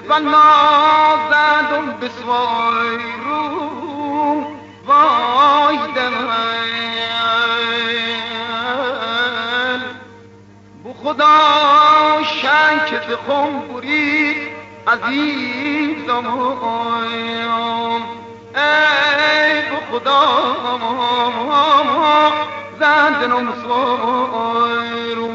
و نازدم بسوای رو وای دمن بو خدا شنک بخون برید عزیزم ای بو خدا زندنم سوای رو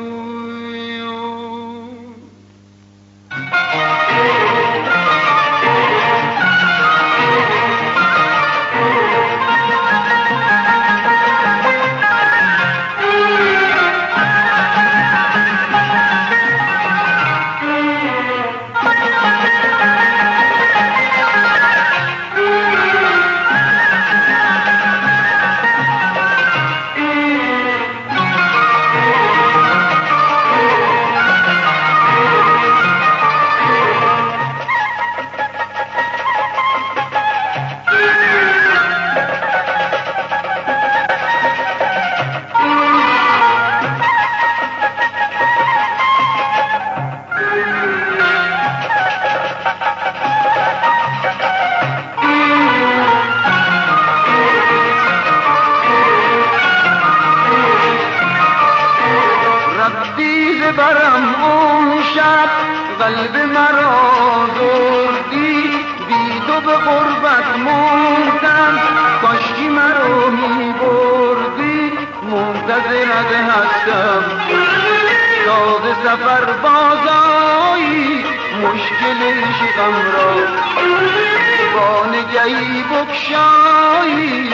برم اون شب قلب مرا دردی بی تو به غربت موندم کاشکی مرا می بردی منتظرت هستم تازه سفر بازایی مشکل عشقم را با نگهی بکشایی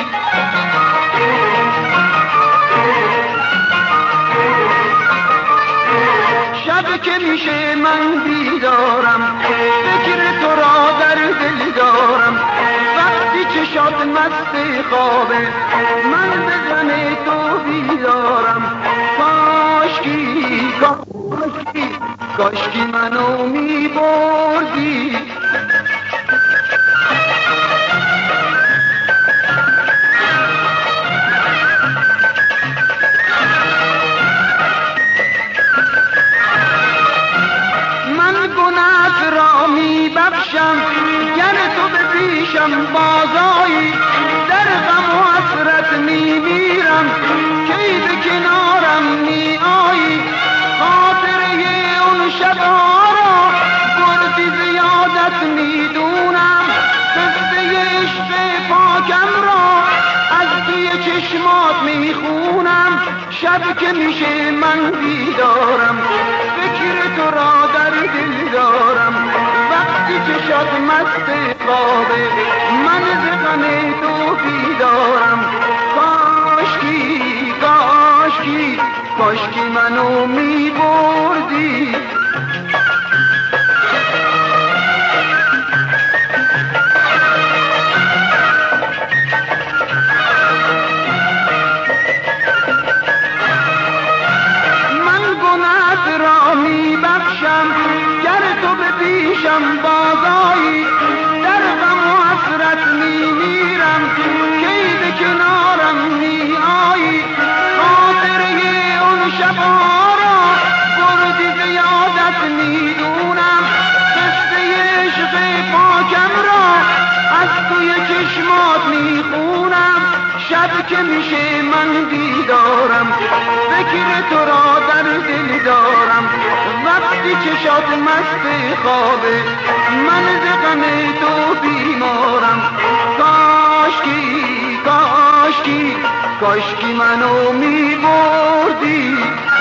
شب که میشه من بیدارم فکر تو را در دل دارم وقتی چشات مست خوابه من به غم تو بیدارم کاشکی کاشکی کاشکی منو میبردی گر تو به پیشم بازایی در غم و حسرت میمیرم کی به کنارم می آیی خاطره اون شبها را بردی زیادت میدونم قصه عشق پاکم را از توی چشمات میخونم شب که میشه من بیدارم فکر تو را در دل دارم وقتی چشات مست خوابه من ز غم تو بیدارم کاشکی کاشکی کاشکی منو میبردی بازایی در غم و حسرت میمیرم کی به کنارم می آیی خاطره اون شبها را بردی زیادت میدونم قصه عشق پاکم را از توی چشمات میخونم شب که میشه من بیدارم فکر تو را در دل دارم وقتی چشات مست خوابه من ز غم تو بیمارم کاشکی کاشکی کاشکی منو میبردی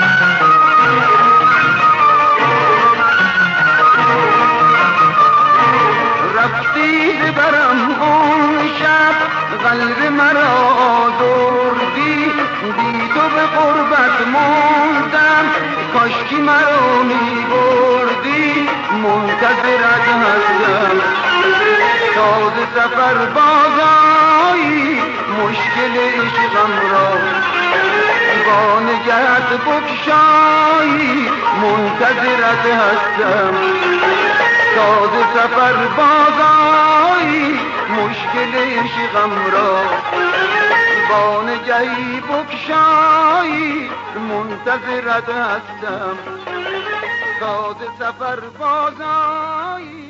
رفتی برم اون شب قلب مرا دردی بی تو به غربت موندم کاشکی مرا میبردی منتظرت هستم تازه سفر بازایی مشکل عشقم را با نگهت بکشایی منتظرت هستم تازه سفر بازایی مشکل عشقم را با نگهی بکشایی منتظرت هستم تازه سفر بازایی